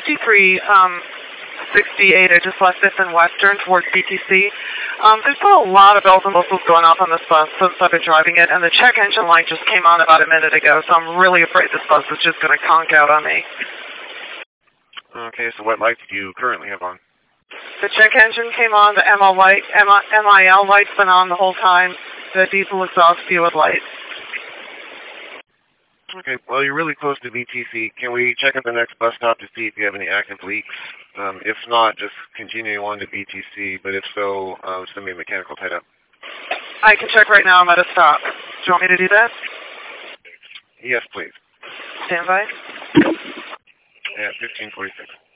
5368. I just left this in Western towards BTC. There's still a lot of bells and whistles going off on this bus since I've been driving it, and the check engine light just came on about a minute ago, so I'm really afraid this bus is just going to conk out on me. Okay, so what lights do you currently have on? The check engine came on, the MIL light's been on the whole time, the diesel exhaust fluid light. Okay, well, you're really close to BTC. Can we check at the next bus stop to see if you have any active leaks? If not, just continue on to BTC, but if so, send me a mechanical tied-up. I can check right now. I'm at a stop. Do you want me to do that? Yes, please. Stand by. At 1546.